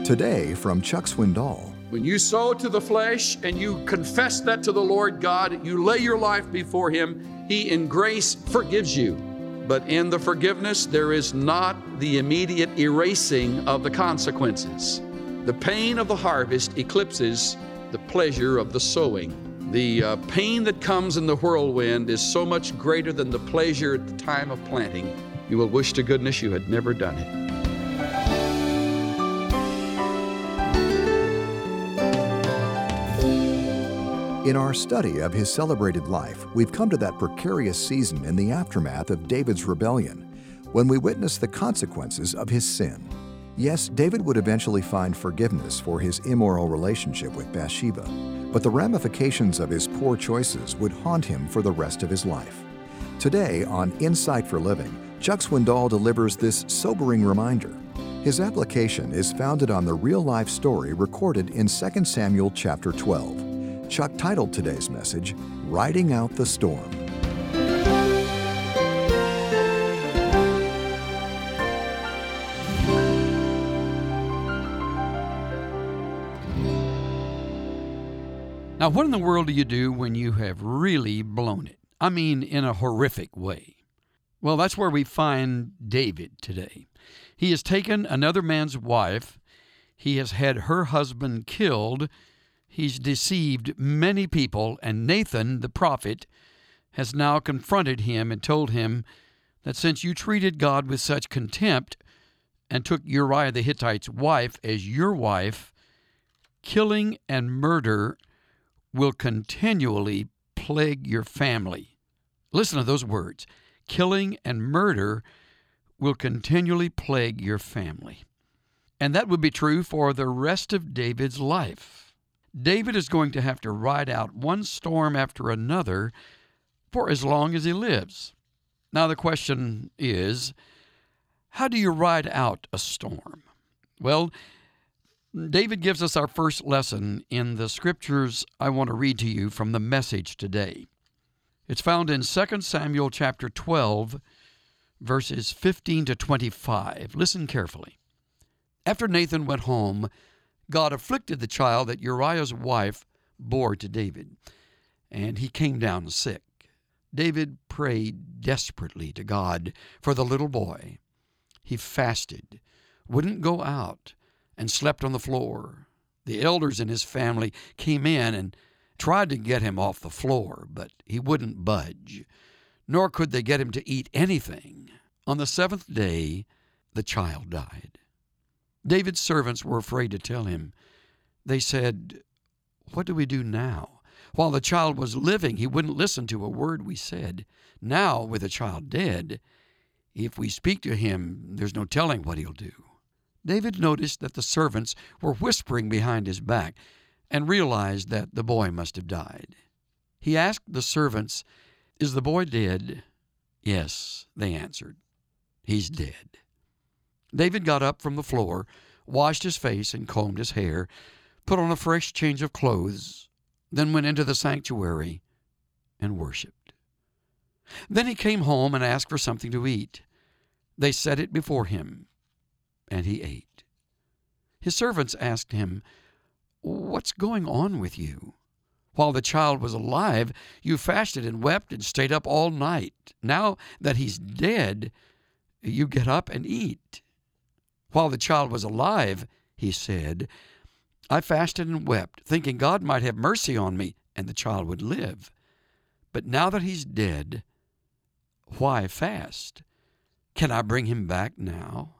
Today from Chuck Swindoll. When you sow to the flesh and you confess that to the Lord God, you lay your life before Him, He in grace forgives you. But in the forgiveness, there is not the immediate erasing of the consequences. The pain of the harvest eclipses the pleasure of the sowing. The pain that comes in the whirlwind is so much greater than the pleasure at the time of planting. You will wish to goodness you had never done it. In our study of his celebrated life, we've come to that precarious season in the aftermath of David's rebellion, when we witness the consequences of his sin. Yes, David would eventually find forgiveness for his immoral relationship with Bathsheba, but the ramifications of his poor choices would haunt him for the rest of his life. Today on Insight for Living, Chuck Swindoll delivers this sobering reminder. His application is founded on the real-life story recorded in 2 Samuel chapter 12. Chuck titled today's message, Riding Out the Storm. Now, what in the world do you do when you have really blown it? I mean, in a horrific way. Well, that's where we find David today. He has taken another man's wife. He has had her husband killed. He's deceived many people, and Nathan, the prophet, has now confronted him and told him that since you treated God with such contempt and took Uriah the Hittite's wife as your wife, killing and murder will continually plague your family. Listen to those words. Killing and murder will continually plague your family. And that would be true for the rest of David's life. David is going to have to ride out one storm after another for as long as he lives. Now the question is, how do you ride out a storm? Well, David gives us our first lesson in the scriptures I want to read to you from the Message today. It's found in 2 Samuel chapter 12, verses 15 to 25. Listen carefully. After Nathan went home, God afflicted the child that Uriah's wife bore to David, and he came down sick. David prayed desperately to God for the little boy. He fasted, wouldn't go out, and slept on the floor. The elders in his family came in and tried to get him off the floor, but he wouldn't budge, nor could they get him to eat anything. On the seventh day, the child died. David's servants were afraid to tell him. They said, "What do we do now? While the child was living, he wouldn't listen to a word we said. Now, with the child dead, if we speak to him, there's no telling what he'll do." David noticed that the servants were whispering behind his back and realized that the boy must have died. He asked the servants, "Is the boy dead?" "Yes," they answered. "He's dead." David got up from the floor, washed his face and combed his hair, put on a fresh change of clothes, then went into the sanctuary and worshiped. Then he came home and asked for something to eat. They set it before him, and he ate. His servants asked him, "What's going on with you? While the child was alive, you fasted and wept and stayed up all night. Now that he's dead, you get up and eat." "While the child was alive," he said, "I fasted and wept, thinking God might have mercy on me and the child would live. But now that he's dead, why fast? Can I bring him back now?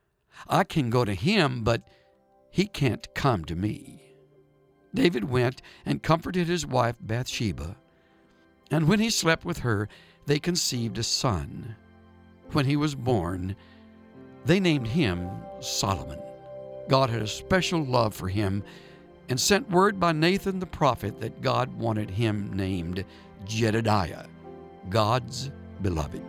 I can go to him, but he can't come to me." David went and comforted his wife Bathsheba, and when he slept with her, they conceived a son. When he was born, they named him Solomon. God had a special love for him and sent word by Nathan the prophet that God wanted him named Jedediah, God's beloved.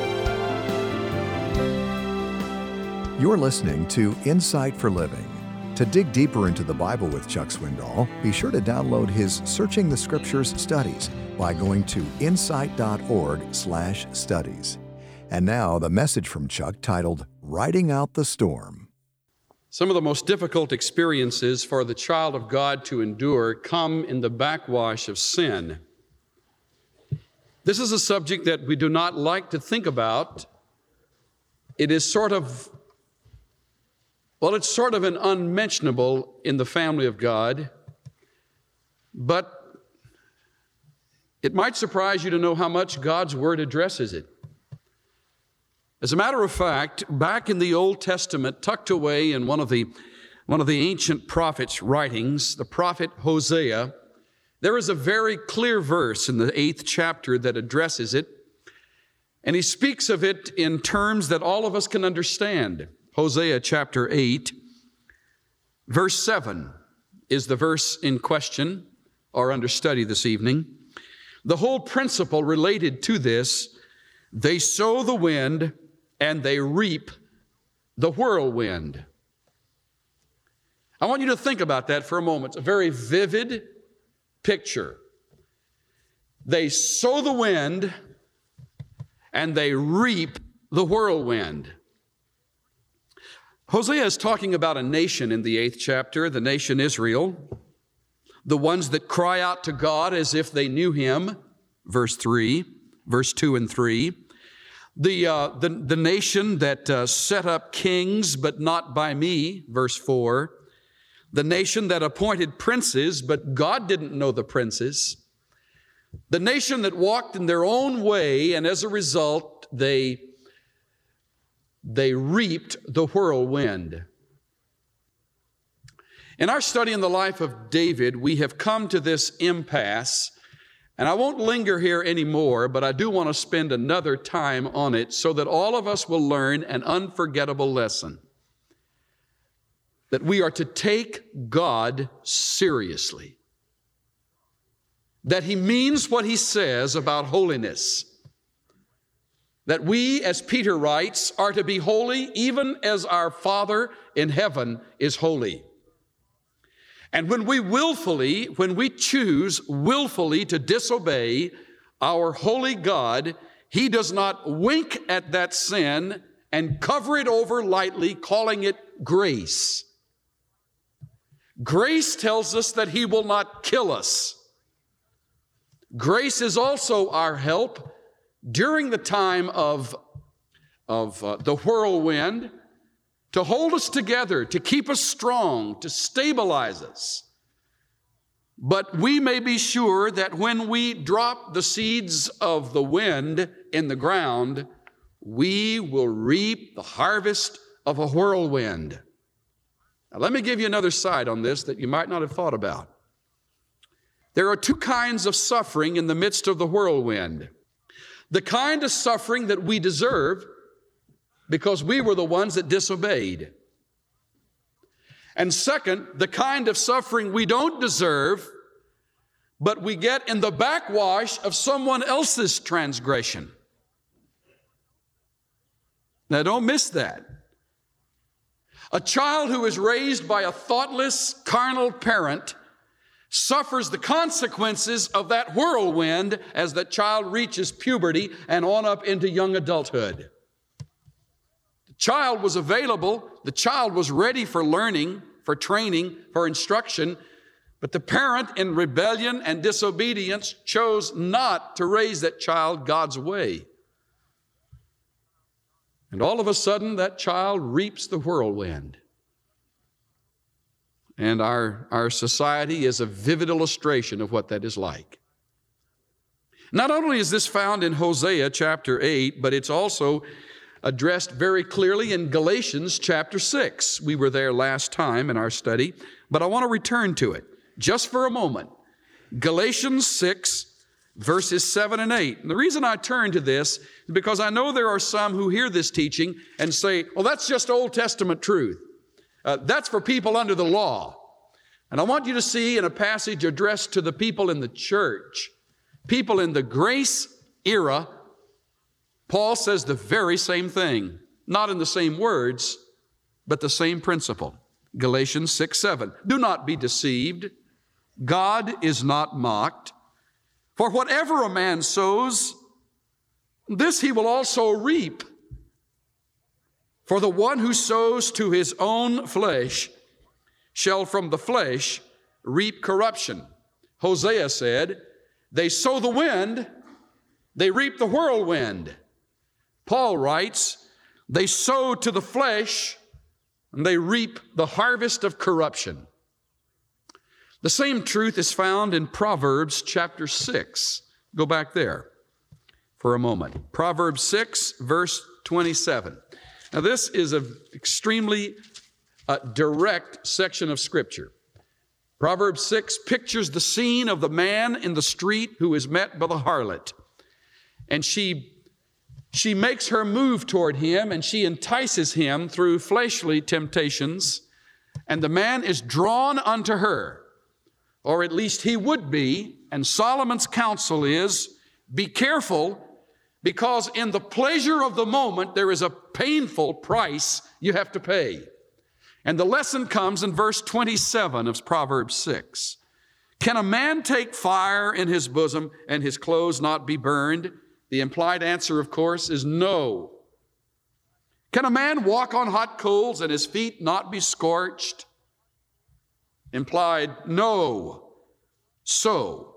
You're listening to Insight for Living. To dig deeper into the Bible with Chuck Swindoll, be sure to download his Searching the Scriptures studies by going to insight.org/studies. And now, the message from Chuck titled, Riding Out the Storm. Some of the most difficult experiences for the child of God to endure come in the backwash of sin. This is a subject that we do not like to think about. It is sort of an unmentionable in the family of God, but it might surprise you to know how much God's Word addresses it. As a matter of fact, back in the Old Testament, tucked away in one of the ancient prophets' writings, the prophet Hosea, there is a very clear verse in the 8th chapter that addresses it, and he speaks of it in terms that all of us can understand. Hosea chapter 8, verse 7 is the verse in question or under study this evening. The whole principle related to this, they sow the wind and they reap the whirlwind. I want you to think about that for a moment. It's a very vivid picture. They sow the wind and they reap the whirlwind. Hosea is talking about a nation in the 8th chapter, the nation Israel, the ones that cry out to God as if they knew Him, verse 2 and 3. The nation that set up kings, but not by me, verse 4. The nation that appointed princes, but God didn't know the princes. The nation that walked in their own way, and as a result, they reaped the whirlwind. In our study in the life of David, we have come to this impasse, and I won't linger here anymore, but I do want to spend another time on it so that all of us will learn an unforgettable lesson. That we are to take God seriously. That He means what He says about holiness. That we, as Peter writes, are to be holy even as our Father in heaven is holy. And when we choose willfully to disobey our holy God, He does not wink at that sin and cover it over lightly, calling it grace. Grace tells us that He will not kill us. Grace is also our help during the time of the whirlwind, to hold us together, to keep us strong, to stabilize us. But we may be sure that when we drop the seeds of the wind in the ground, we will reap the harvest of a whirlwind. Now, let me give you another side on this that you might not have thought about. There are two kinds of suffering in the midst of the whirlwind. The kind of suffering that we deserve because we were the ones that disobeyed. And second, the kind of suffering we don't deserve, but we get in the backwash of someone else's transgression. Now, don't miss that. A child who is raised by a thoughtless, carnal parent suffers the consequences of that whirlwind as that child reaches puberty and on up into young adulthood. The child was available, the child was ready for learning, for training, for instruction, but the parent in rebellion and disobedience chose not to raise that child God's way. And all of a sudden, that child reaps the whirlwind. And our society is a vivid illustration of what that is like. Not only is this found in Hosea chapter 8, but it's also addressed very clearly in Galatians chapter 6. We were there last time in our study, but I want to return to it just for a moment. Galatians 6, verses 7 and 8. And the reason I turn to this is because I know there are some who hear this teaching and say, well, that's just Old Testament truth. That's for people under the law. And I want you to see in a passage addressed to the people in the church, people in the grace era, Paul says the very same thing. Not in the same words, but the same principle. Galatians 6:7. Do not be deceived. God is not mocked. For whatever a man sows, this he will also reap. For the one who sows to his own flesh shall from the flesh reap corruption. Hosea said, they sow the wind, they reap the whirlwind. Paul writes, they sow to the flesh, and they reap the harvest of corruption. The same truth is found in Proverbs chapter 6. Go back there for a moment. Proverbs 6, verse 27. Now, this is an extremely direct section of Scripture. Proverbs 6 pictures the scene of the man in the street who is met by the harlot. And she makes her move toward him, and she entices him through fleshly temptations, and the man is drawn unto her, or at least he would be. And Solomon's counsel is, be careful, because in the pleasure of the moment, there is a painful price you have to pay. And the lesson comes in verse 27 of Proverbs 6. Can a man take fire in his bosom and his clothes not be burned? The implied answer, of course, is no. Can a man walk on hot coals and his feet not be scorched? Implied, no. So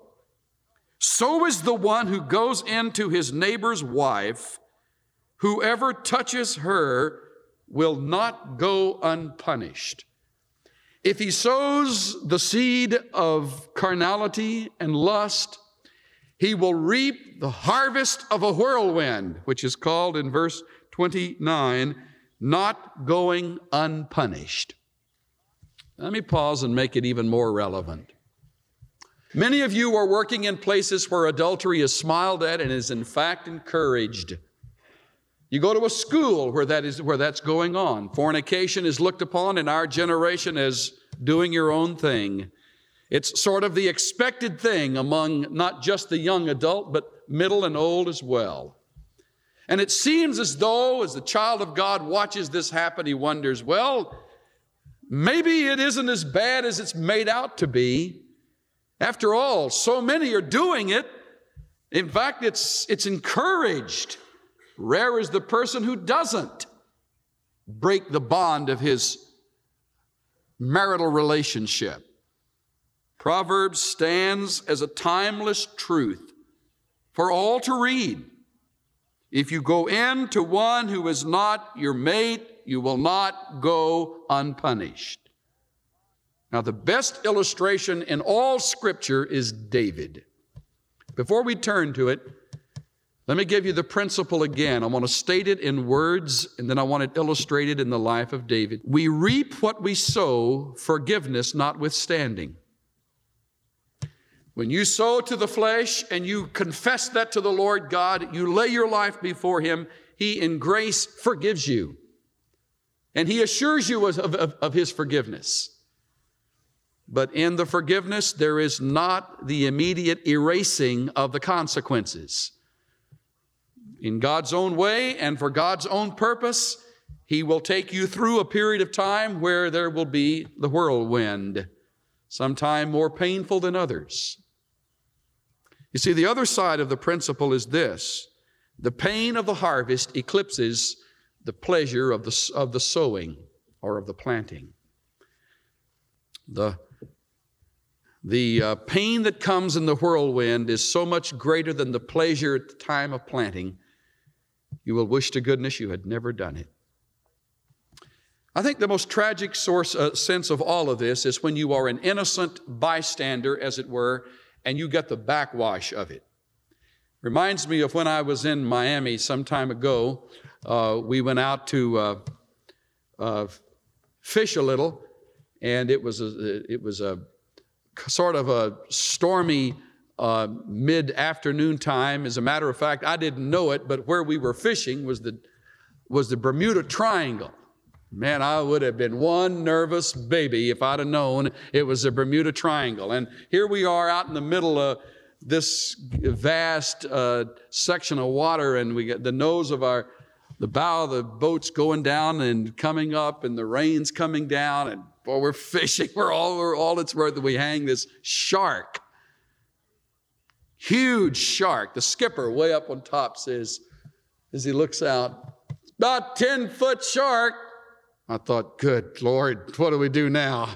is the one who goes into his neighbor's wife. Whoever touches her will not go unpunished. If he sows the seed of carnality and lust, he will reap the harvest of a whirlwind, which is called in verse 29, not going unpunished. Let me pause and make it even more relevant. Many of you are working in places where adultery is smiled at and is in fact encouraged. You go to a school where that's going on. Fornication is looked upon in our generation as doing your own thing. It's sort of the expected thing among not just the young adult, but middle and old as well. And it seems as though, as the child of God watches this happen, he wonders, well, maybe it isn't as bad as it's made out to be. After all, so many are doing it. In fact, it's encouraged. Rare is the person who doesn't break the bond of his marital relationship. Proverbs stands as a timeless truth for all to read. If you go in to one who is not your mate, you will not go unpunished. Now, the best illustration in all Scripture is David. Before we turn to it, let me give you the principle again. I want to state it in words, and then I want it illustrated in the life of David. We reap what we sow, forgiveness notwithstanding. When you sow to the flesh and you confess that to the Lord God, you lay your life before Him, He in grace forgives you. And He assures you of His forgiveness. But in the forgiveness, there is not the immediate erasing of the consequences. In God's own way and for God's own purpose, He will take you through a period of time where there will be the whirlwind, sometime more painful than others. You see, the other side of the principle is this: the pain of the harvest eclipses the pleasure of the sowing or of the planting. The pain that comes in the whirlwind is so much greater than the pleasure at the time of planting. You will wish to goodness you had never done it. I think the most tragic sense of all of this is when you are an innocent bystander, as it were, and you get the backwash of it. Reminds me of when I was in Miami some time ago. We went out to fish a little, and it was a sort of a stormy mid-afternoon time. As a matter of fact, I didn't know it, but where we were fishing was the Bermuda Triangle. Man, I would have been one nervous baby if I'd have known it was the Bermuda Triangle. And here we are out in the middle of this vast section of water, and we got the nose of the bow of the boat's going down and coming up, and the rain's coming down, and Boy, we're fishing. We're all it's worth that we hang this shark. Huge shark. The skipper way up on top says, as he looks out, about 10-foot shark. I thought, good Lord, what do we do now?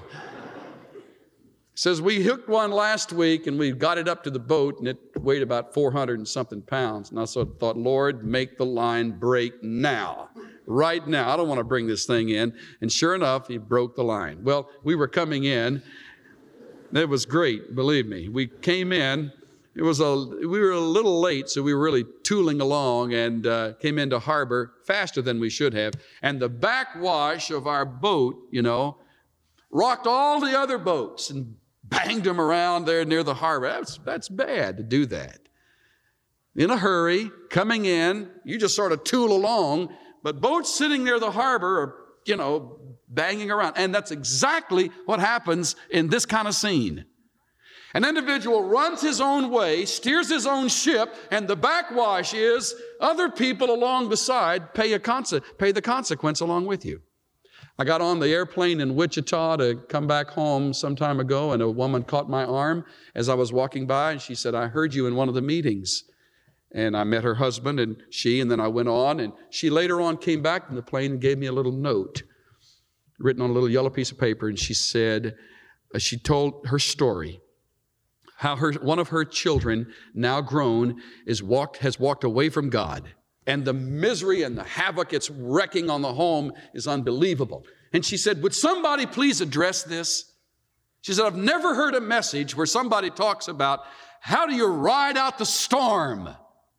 He says, we hooked one last week and we got it up to the boat and it weighed about 400 and something pounds. And I thought, Lord, make the line break now. Right now. I don't want to bring this thing in. And sure enough, he broke the line. Well, we were coming in. It was great, believe me. We came in. We were a little late, so we were really tooling along and came into harbor faster than we should have. And the backwash of our boat, rocked all the other boats and banged them around there near the harbor. That's bad to do that. In a hurry, coming in, you just sort of tool along, but boats sitting near the harbor are, banging around. And that's exactly what happens in this kind of scene. An individual runs his own way, steers his own ship, and the backwash is other people along the side pay the consequence along with you. I got on the airplane in Wichita to come back home some time ago, and a woman caught my arm as I was walking by, and she said, I heard you in one of the meetings. And I met her husband and then I went on, and she later on came back from the plane and gave me a little note written on a little yellow piece of paper, and she said, she told her story, how one of her children, now grown, has walked away from God. And the misery and the havoc it's wrecking on the home is unbelievable. And she said, would somebody please address this? She said, I've never heard a message where somebody talks about how do you ride out the storm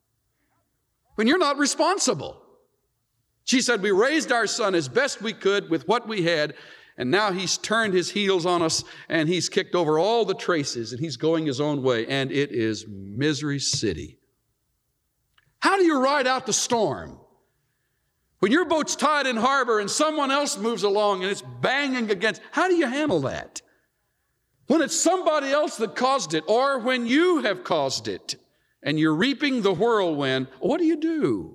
when you're not responsible. She said, we raised our son as best we could with what we had, and now he's turned his heels on us, and he's kicked over all the traces, and he's going his own way, and it is misery city. How do you ride out the storm? When your boat's tied in harbor and someone else moves along and it's banging against, how do you handle that? When it's somebody else that caused it, or when you have caused it, and you're reaping the whirlwind, what do you do?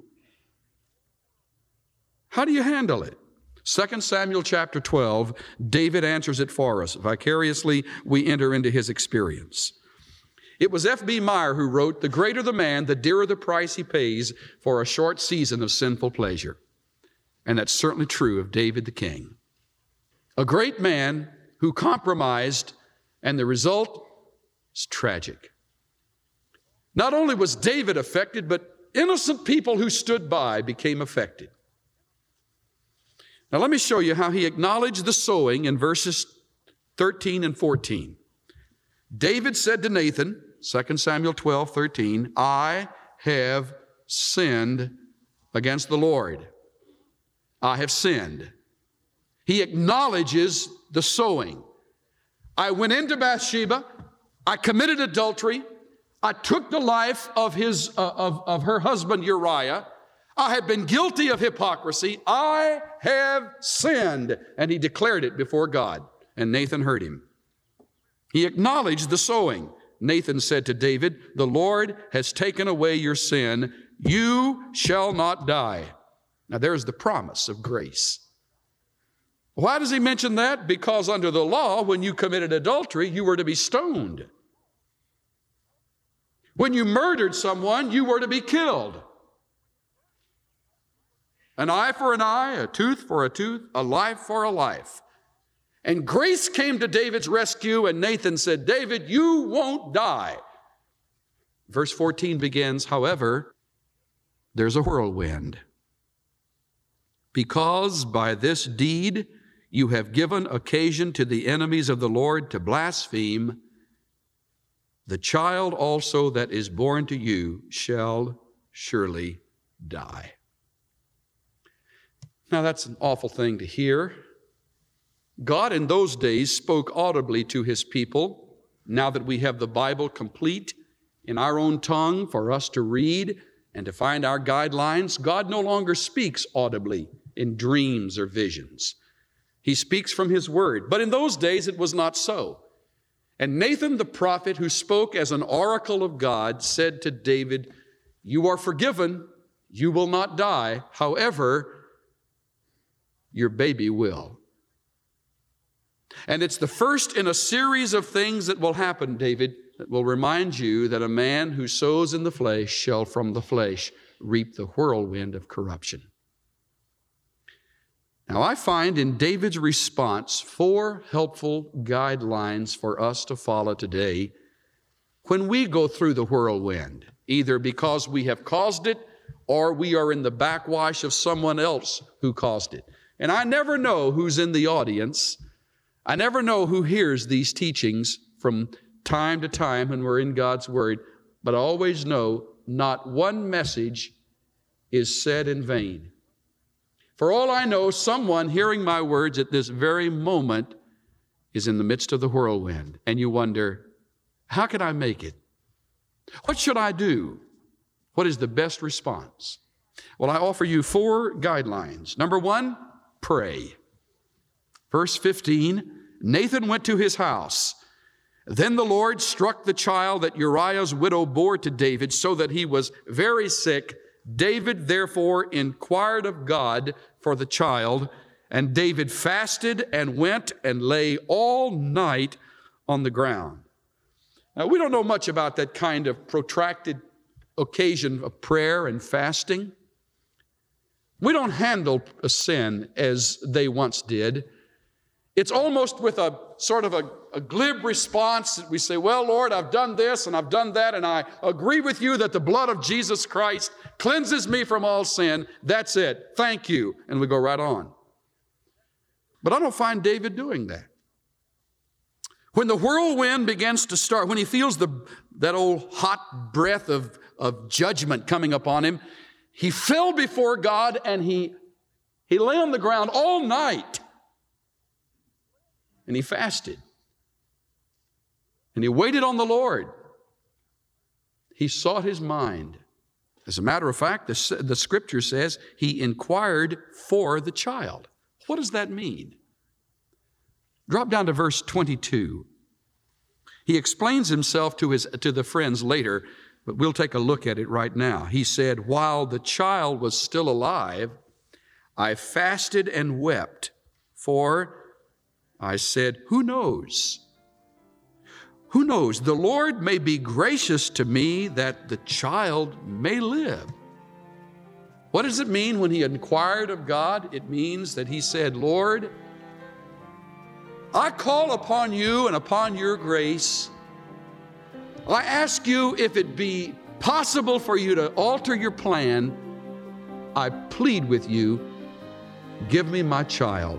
How do you handle it? 2 Samuel chapter 12, David answers it for us. Vicariously, we enter into his experience. It was F.B. Meyer who wrote, the greater the man, the dearer the price he pays for a short season of sinful pleasure. And that's certainly true of David the king. A great man who compromised, and the result is tragic. Not only was David affected, but innocent people who stood by became affected. Now let me show you how he acknowledged the sowing in verses 13 and 14. David said to Nathan, 2 Samuel 12:13, I have sinned against the Lord. I have sinned. He acknowledges the sowing. I went into Bathsheba. I committed adultery. I took the life of her husband Uriah. I have been guilty of hypocrisy. I have sinned. And he declared it before God. And Nathan heard him. He acknowledged the sowing. Nathan said to David, the Lord has taken away your sin. You shall not die. Now there's the promise of grace. Why does he mention that? Because under the law, when you committed adultery, you were to be stoned. When you murdered someone, you were to be killed. An eye for an eye, a tooth for a tooth, a life for a life. And grace came to David's rescue, and Nathan said, David, you won't die. Verse 14 begins, however, there's a whirlwind. Because by this deed you have given occasion to the enemies of the Lord to blaspheme, the child also that is born to you shall surely die. Now that's an awful thing to hear. God in those days spoke audibly to his people. Now that we have the Bible complete in our own tongue for us to read and to find our guidelines, God no longer speaks audibly in dreams or visions. He speaks from his word. But in those days it was not so. And Nathan the prophet, who spoke as an oracle of God, said to David, you are forgiven, you will not die. However, your baby will. And it's the first in a series of things that will happen, David, that will remind you that a man who sows in the flesh shall from the flesh reap the whirlwind of corruption. Now, I find in David's response 4 helpful guidelines for us to follow today when we go through the whirlwind, either because we have caused it or we are in the backwash of someone else who caused it. And I never know who's in the audience. I never know who hears these teachings from time to time when we're in God's Word, but I always know not one message is said in vain. For all I know, someone hearing my words at this very moment is in the midst of the whirlwind, and you wonder, how can I make it? What should I do? What is the best response? Well, I offer you 4 guidelines. Number 1, pray. Verse 15, Nathan went to his house. Then the Lord struck the child that Uriah's widow bore to David, so that he was very sick. David therefore inquired of God for the child, and David fasted and went and lay all night on the ground. Now, we don't know much about that kind of protracted occasion of prayer and fasting. We don't handle a sin as they once did. It's almost with a sort of a glib response that we say, well, Lord, I've done this and I've done that, and I agree with you that the blood of Jesus Christ cleanses me from all sin. That's it. Thank you. And we go right on. But I don't find David doing that. When the whirlwind begins to start, when he feels that old hot breath of judgment coming upon him, he fell before God and he lay on the ground all night. And he fasted. And he waited on the Lord. He sought his mind. As a matter of fact, the scripture says he inquired for the child. What does that mean? Drop down to verse 22. He explains himself to the friends later, but we'll take a look at it right now. He said, while the child was still alive, I fasted and wept, for I said, who knows? Who knows? The Lord may be gracious to me that the child may live. What does it mean when he inquired of God? It means that he said, Lord, I call upon you and upon your grace. I ask you if it be possible for you to alter your plan. I plead with you, give me my child.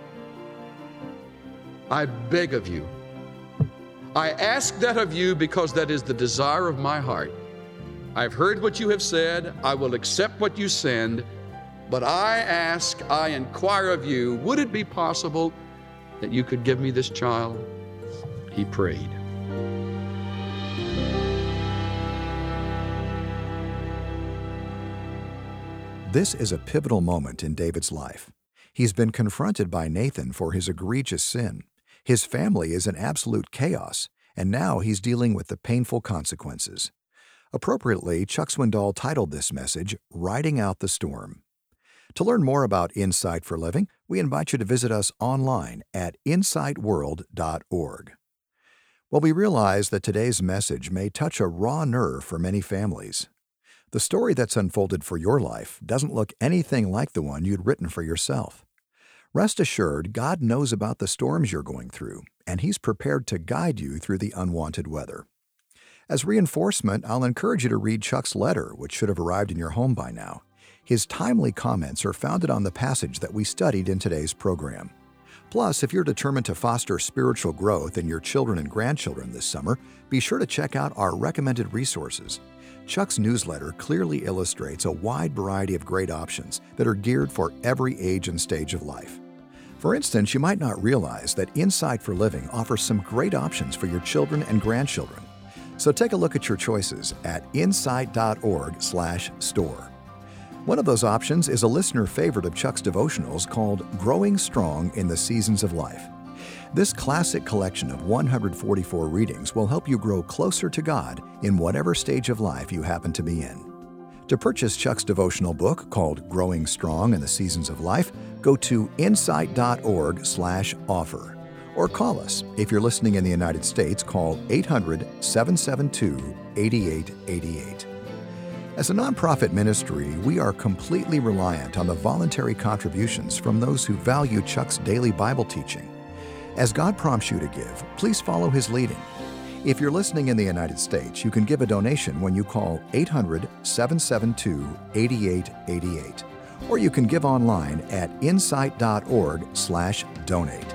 I beg of you. I ask that of you because that is the desire of my heart. I've heard what you have said. I will accept what you send. But I inquire of you, would it be possible that you could give me this child? He prayed. This is a pivotal moment in David's life. He's been confronted by Nathan for his egregious sin. His family is in absolute chaos, and now he's dealing with the painful consequences. Appropriately, Chuck Swindoll titled this message, Riding Out the Storm. To learn more about Insight for Living, we invite you to visit us online at insightworld.org. Well, we realize that today's message may touch a raw nerve for many families. The story that's unfolded for your life doesn't look anything like the one you'd written for yourself. Rest assured, God knows about the storms you're going through, and He's prepared to guide you through the unwanted weather. As reinforcement, I'll encourage you to read Chuck's letter, which should have arrived in your home by now. His timely comments are founded on the passage that we studied in today's program. Plus, if you're determined to foster spiritual growth in your children and grandchildren this summer, be sure to check out our recommended resources. Chuck's newsletter clearly illustrates a wide variety of great options that are geared for every age and stage of life. For instance, you might not realize that Insight for Living offers some great options for your children and grandchildren. So take a look at your choices at insight.org/store. One of those options is a listener favorite of Chuck's devotionals called Growing Strong in the Seasons of Life. This classic collection of 144 readings will help you grow closer to God in whatever stage of life you happen to be in. To purchase Chuck's devotional book called Growing Strong in the Seasons of Life, go to insight.org/offer. Or call us. If you're listening in the United States, call 800-772-8888. As a nonprofit ministry, we are completely reliant on the voluntary contributions from those who value Chuck's daily Bible teaching. As God prompts you to give, please follow His leading. If you're listening in the United States, you can give a donation when you call 800-772-8888. Or you can give online at insight.org/donate.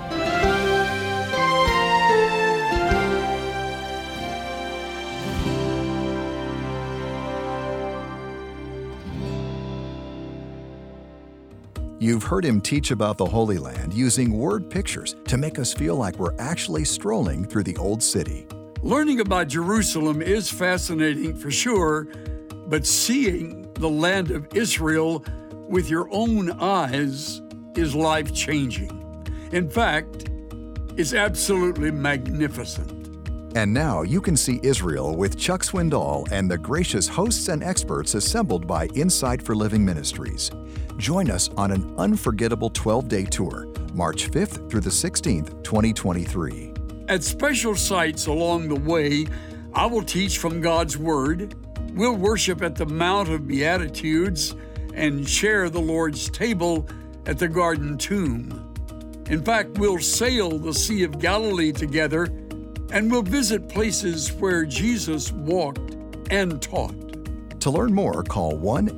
You've heard him teach about the Holy Land using word pictures to make us feel like we're actually strolling through the Old City. Learning about Jerusalem is fascinating for sure, but seeing the land of Israel with your own eyes is life-changing. In fact, it's absolutely magnificent. And now you can see Israel with Chuck Swindoll and the gracious hosts and experts assembled by Insight for Living Ministries. Join us on an unforgettable 12-day tour, March 5th through the 16th, 2023. At special sites along the way, I will teach from God's Word, we'll worship at the Mount of Beatitudes, and share the Lord's table at the Garden Tomb. In fact, we'll sail the Sea of Galilee together, and we'll visit places where Jesus walked and taught. To learn more, call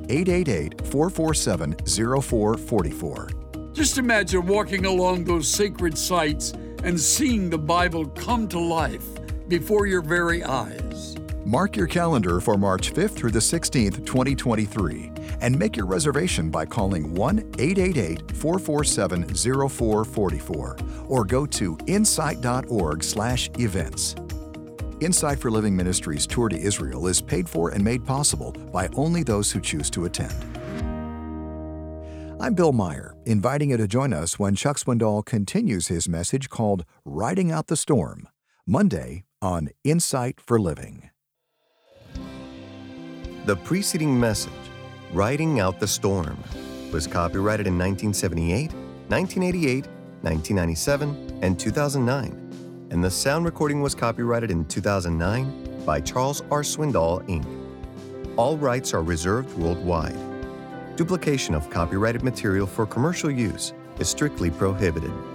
1-888-447-0444. Just imagine walking along those sacred sites and seeing the Bible come to life before your very eyes. Mark your calendar for March 5th through the 16th, 2023, and make your reservation by calling 1-888-447-0444 or go to insight.org/events. Insight for Living Ministries' tour to Israel is paid for and made possible by only those who choose to attend. I'm Bill Meyer, inviting you to join us when Chuck Swindoll continues his message called Riding Out the Storm, Monday on Insight for Living. The preceding message, Riding Out the Storm, was copyrighted in 1978, 1988, 1997, and 2009. And the sound recording was copyrighted in 2009 by Charles R. Swindoll, Inc. All rights are reserved worldwide. Duplication of copyrighted material for commercial use is strictly prohibited.